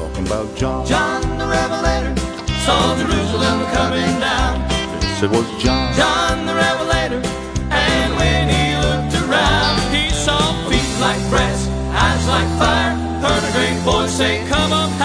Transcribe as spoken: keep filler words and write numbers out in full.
talking about John. John the Revelator saw Jerusalem coming down. This it was John. John the Revelator, and when he looked around, he saw feet like brass, eyes like fire, heard a great voice say, "Come up."